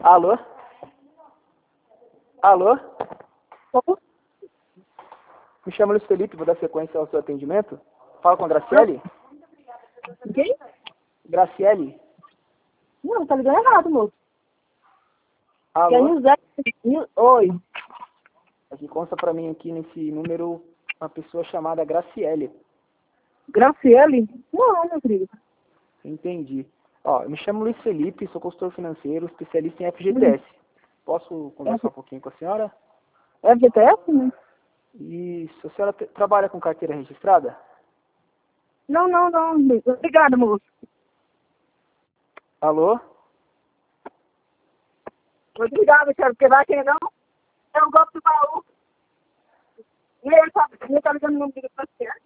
Alô? Alô? Como? Me chamo Luiz Felipe, vou dar sequência ao seu atendimento. Fala com a Graciele? Quem? Graciele? Não, tá ligando errado, moço. Alô? É Nilzé. Oi. Aqui consta pra mim aqui nesse número uma pessoa chamada Graciele. Graciele? Não, meu querido. Entendi. Ó, eu me chamo Luiz Felipe, sou consultor financeiro, especialista em FGTS. Posso conversar um pouquinho com a senhora? É FGTS, né? Isso. A senhora trabalha com carteira registrada? Não. Obrigada, moço. Alô? Obrigada, cara, porque vai quem não? É um golpe do baú. E ele tá ligando no número do paciente.